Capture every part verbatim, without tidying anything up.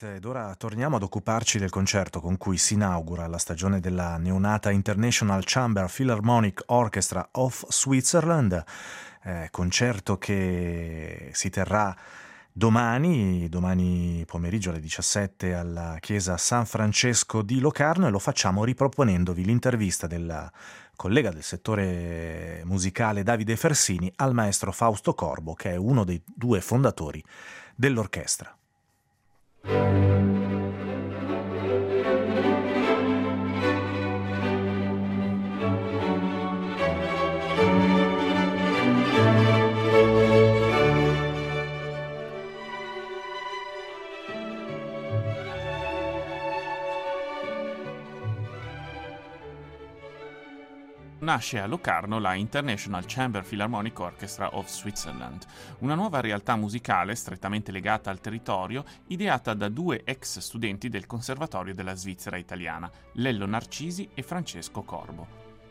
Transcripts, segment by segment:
Ed ora torniamo ad occuparci del concerto con cui si inaugura la stagione della neonata International Chamber Philharmonic Orchestra of Switzerland, eh, concerto che si terrà domani, domani pomeriggio alle diciassette alla chiesa San Francesco di Locarno, e lo facciamo riproponendovi l'intervista del collega del settore musicale Davide Fersini al maestro Fausto Corbo, che è uno dei due fondatori dell'orchestra. Nasce a Locarno la International Chamber Philharmonic Orchestra of Switzerland, una nuova realtà musicale strettamente legata al territorio, ideata da due ex studenti del Conservatorio della Svizzera italiana, Lello Narcisi e Francesco Corbo.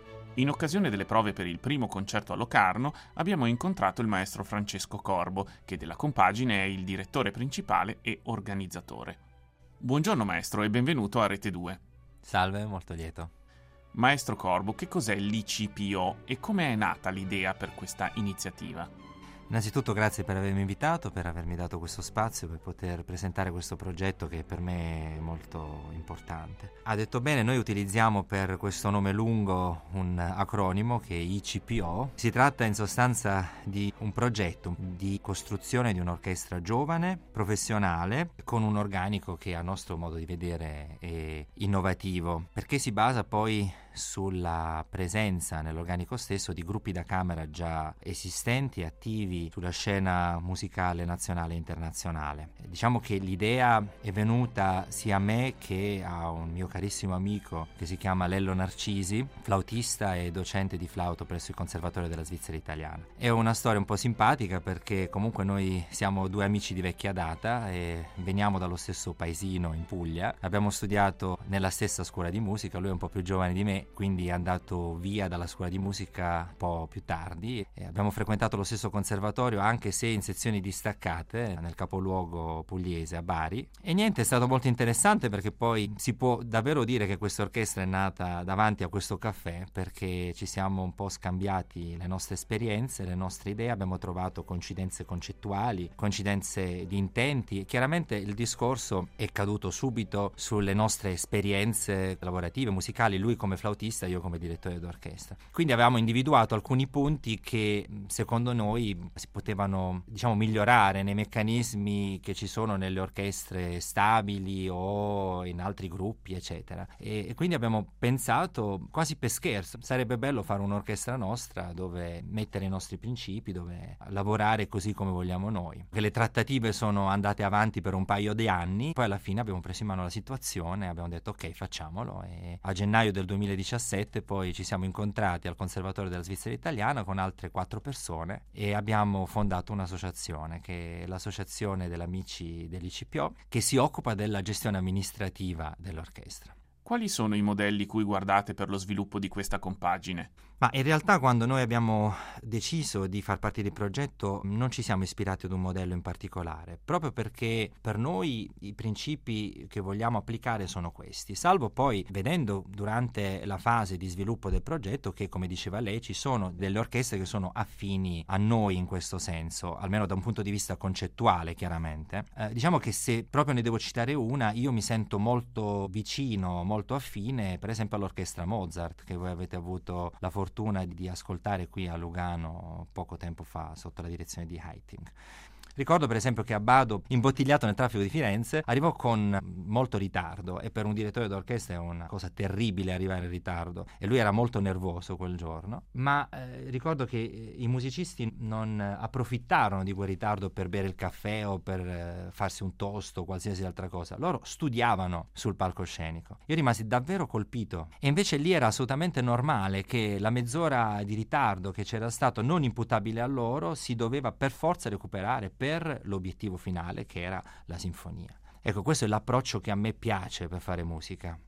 In occasione delle prove per il primo concerto a Locarno abbiamo incontrato il maestro Francesco Corbo, che della compagine è il direttore principale e organizzatore. Buongiorno maestro e benvenuto a Rete due. Salve, molto lieto. Maestro Corbo, che cos'è l'I C P O e come è nata l'idea per questa iniziativa? Innanzitutto grazie per avermi invitato, per avermi dato questo spazio per poter presentare questo progetto che per me è molto importante. Ha detto bene, noi utilizziamo per questo nome lungo un acronimo che è I C P O. Si tratta in sostanza di un progetto di costruzione di un'orchestra giovane, professionale, con un organico che a nostro modo di vedere è innovativo, perché si basa poi sulla presenza nell'organico stesso di gruppi da camera già esistenti, attivi sulla scena musicale nazionale e internazionale. Diciamo che l'idea è venuta sia a me che a un mio carissimo amico che si chiama Lello Narcisi, flautista e docente di flauto presso il Conservatorio della Svizzera italiana. È una storia un po' simpatica perché comunque noi siamo due amici di vecchia data e veniamo dallo stesso paesino in Puglia. Abbiamo studiato nella stessa scuola di musica, lui è un po' più giovane di me, quindi è andato via dalla scuola di musica un po' più tardi. E abbiamo frequentato lo stesso conservatorio, anche se in sezioni distaccate, nel capoluogo pugliese a Bari. E niente, è stato molto interessante perché poi si può davvero dire che questa orchestra è nata davanti a questo caffè, perché ci siamo un po' scambiati le nostre esperienze, le nostre idee, abbiamo trovato coincidenze concettuali, coincidenze di intenti. Chiaramente il discorso è caduto subito sulle nostre esperienze lavorative, musicali, lui come flautista, io come direttore d'orchestra. Quindi avevamo individuato alcuni punti che secondo noi si potevano, diciamo, migliorare nei meccanismi che ci sono nelle orchestre stabili o in altri gruppi, eccetera. E, e quindi abbiamo pensato, quasi per scherzo, sarebbe bello fare un'orchestra nostra dove mettere i nostri principi, dove lavorare così come vogliamo noi. Che le trattative sono andate avanti per un paio di anni, poi alla fine abbiamo preso in mano la situazione, abbiamo detto ok, facciamolo, e a gennaio del duemiladiciassette poi ci siamo incontrati al Conservatorio della Svizzera italiana con altre quattro persone e abbiamo fondato un'associazione che è l'associazione degli amici dell'I C P O, che si occupa della gestione amministrativa dell'orchestra. Quali sono i modelli cui guardate per lo sviluppo di questa compagine? Ma in realtà quando noi abbiamo deciso di far parte del progetto non ci siamo ispirati ad un modello in particolare, proprio perché per noi i principi che vogliamo applicare sono questi, salvo poi vedendo durante la fase di sviluppo del progetto che, come diceva lei, ci sono delle orchestre che sono affini a noi in questo senso, almeno da un punto di vista concettuale chiaramente. Eh, diciamo che se proprio ne devo citare una, io mi sento molto vicino, molto affine per esempio all'orchestra Mozart, che voi avete avuto la fortuna di ascoltare qui a Lugano poco tempo fa sotto la direzione di Haitink. Ricordo per esempio che Abbado, imbottigliato nel traffico di Firenze, arrivò con molto ritardo e per un direttore d'orchestra è una cosa terribile arrivare in ritardo e lui era molto nervoso quel giorno, ma eh, ricordo che i musicisti non approfittarono di quel ritardo per bere il caffè o per eh, farsi un toast o qualsiasi altra cosa, loro studiavano sul palcoscenico. Io rimasi davvero colpito e invece lì era assolutamente normale che la mezz'ora di ritardo che c'era stato, non imputabile a loro, si doveva per forza recuperare per per l'obiettivo finale che era la sinfonia. Ecco, questo è l'approccio che a me piace per fare musica.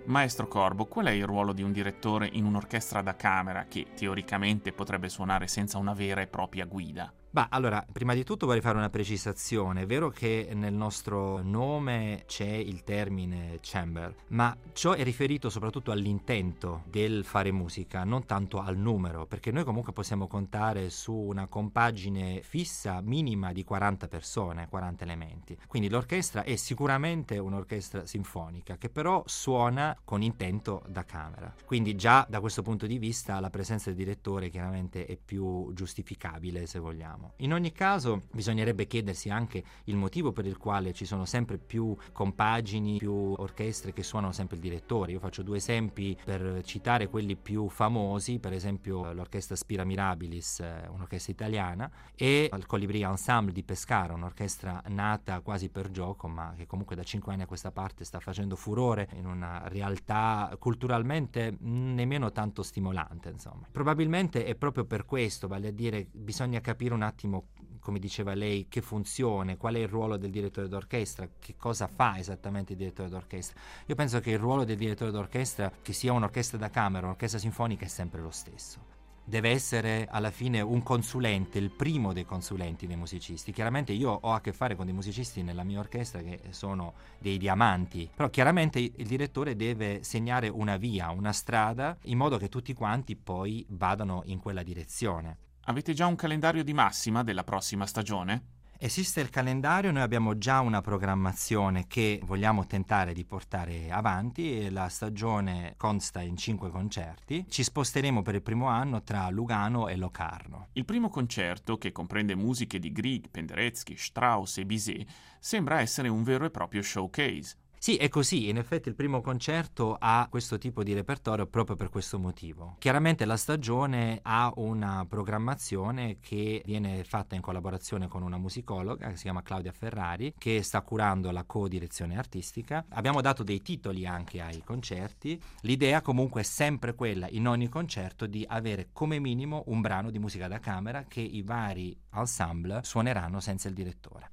Maestro Corbo, qual è il ruolo di un direttore in un'orchestra da camera che teoricamente potrebbe suonare senza una vera e propria guida? Bah, allora, prima di tutto vorrei fare una precisazione. È vero che nel nostro nome c'è il termine chamber, ma ciò è riferito soprattutto all'intento del fare musica, non tanto al numero, perché noi comunque possiamo contare su una compagine fissa minima di quaranta persone, quaranta elementi. Quindi l'orchestra è sicuramente un'orchestra sinfonica, che però suona con intento da camera. Quindi già da questo punto di vista la presenza del direttore chiaramente è più giustificabile, se vogliamo. In ogni caso bisognerebbe chiedersi anche il motivo per il quale ci sono sempre più compagini, più orchestre che suonano sempre il direttore. Io faccio due esempi per citare quelli più famosi, per esempio l'orchestra Spira Mirabilis, un'orchestra italiana, e il Colibri Ensemble di Pescara, un'orchestra nata quasi per gioco, ma che comunque da cinque anni a questa parte sta facendo furore in una realtà culturalmente nemmeno tanto stimolante, insomma. Probabilmente è proprio per questo, vale a dire, bisogna capire un attimo, come diceva lei, che funzione, qual è il ruolo del direttore d'orchestra, che cosa fa esattamente il direttore d'orchestra. Io penso che il ruolo del direttore d'orchestra, che sia un'orchestra da camera o un'orchestra sinfonica, è sempre lo stesso. Deve essere alla fine un consulente, il primo dei consulenti dei musicisti. Chiaramente io ho a che fare con dei musicisti nella mia orchestra che sono dei diamanti, però chiaramente il direttore deve segnare una via, una strada, in modo che tutti quanti poi vadano in quella direzione. Avete già un calendario di massima della prossima stagione? Esiste il calendario, noi abbiamo già una programmazione che vogliamo tentare di portare avanti. La stagione consta in cinque concerti. Ci sposteremo per il primo anno tra Lugano e Locarno. Il primo concerto, che comprende musiche di Grieg, Penderecki, Strauss e Bizet, sembra essere un vero e proprio showcase. Sì, è così. In effetti il primo concerto ha questo tipo di repertorio proprio per questo motivo. Chiaramente la stagione ha una programmazione che viene fatta in collaborazione con una musicologa che si chiama Claudia Ferrari, che sta curando la co-direzione artistica. Abbiamo dato dei titoli anche ai concerti. L'idea comunque è sempre quella, in ogni concerto, di avere come minimo un brano di musica da camera che i vari ensemble suoneranno senza il direttore.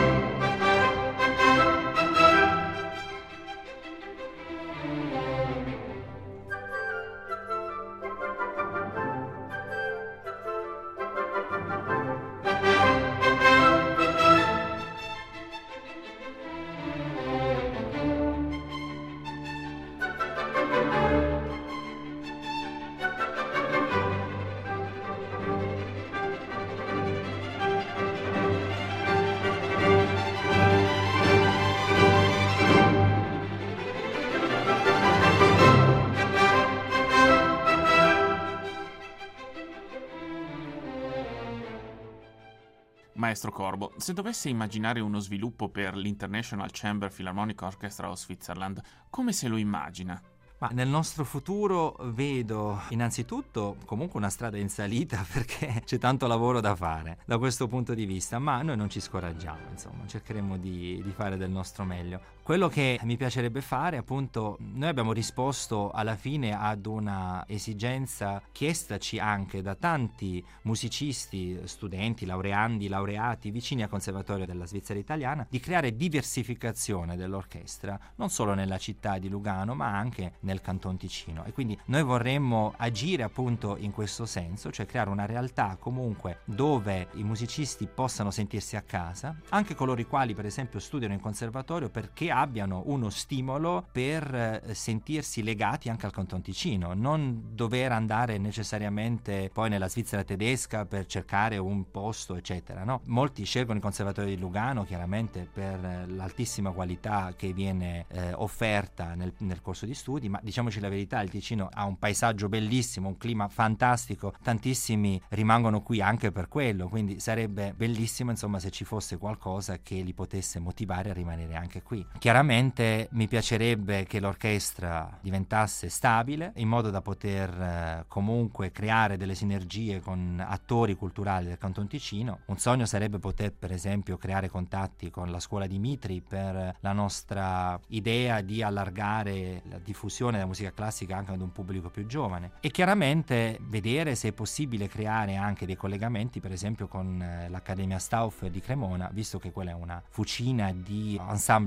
Maestro Corbo, se dovesse immaginare uno sviluppo per l'International Chamber Philharmonic Orchestra of Switzerland, come se lo immagina? Ma nel nostro futuro vedo innanzitutto comunque una strada in salita, perché c'è tanto lavoro da fare da questo punto di vista, ma noi non ci scoraggiamo, insomma, cercheremo di, di fare del nostro meglio. Quello che mi piacerebbe fare, appunto, noi abbiamo risposto alla fine ad una esigenza chiestaci anche da tanti musicisti, studenti, laureandi, laureati vicini al Conservatorio della Svizzera Italiana, di creare diversificazione dell'orchestra, non solo nella città di Lugano, ma anche nel Canton Ticino. E quindi noi vorremmo agire appunto in questo senso, cioè creare una realtà comunque dove i musicisti possano sentirsi a casa, anche coloro i quali per esempio studiano in conservatorio, perché abbiano uno stimolo per eh, sentirsi legati anche al Canton Ticino, non dover andare necessariamente poi nella Svizzera tedesca per cercare un posto eccetera, no? Molti scelgono il Conservatorio di Lugano chiaramente per eh, l'altissima qualità che viene eh, offerta nel, nel corso di studi, ma diciamoci la verità, il Ticino ha un paesaggio bellissimo, un clima fantastico, tantissimi rimangono qui anche per quello, quindi sarebbe bellissimo insomma se ci fosse qualcosa che li potesse motivare a rimanere anche qui. Chiaramente mi piacerebbe che l'orchestra diventasse stabile, in modo da poter eh, comunque creare delle sinergie con attori culturali del Canton Ticino. Un sogno sarebbe poter per esempio creare contatti con la scuola di Mitri per la nostra idea di allargare la diffusione della musica classica anche ad un pubblico più giovane, e chiaramente vedere se è possibile creare anche dei collegamenti per esempio con eh, l'Accademia Stauff di Cremona, visto che quella è una fucina di ensemble da camera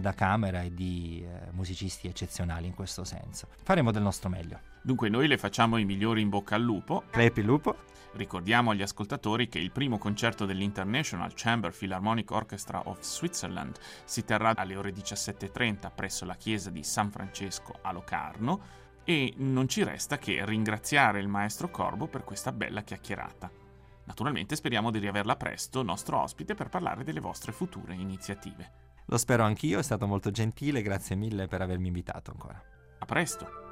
camera e di eh, musicisti eccezionali in questo senso. Faremo del nostro meglio. Dunque noi le facciamo i migliori in bocca al lupo. Crepi lupo. Ricordiamo agli ascoltatori che il primo concerto dell'International Chamber Philharmonic Orchestra of Switzerland si terrà alle ore diciassette e trenta presso la chiesa di San Francesco a Locarno e non ci resta che ringraziare il maestro Corbo per questa bella chiacchierata. Naturalmente speriamo di riaverla presto nostro ospite per parlare delle vostre future iniziative. Lo spero anch'io, è stato molto gentile, grazie mille per avermi invitato ancora. A presto!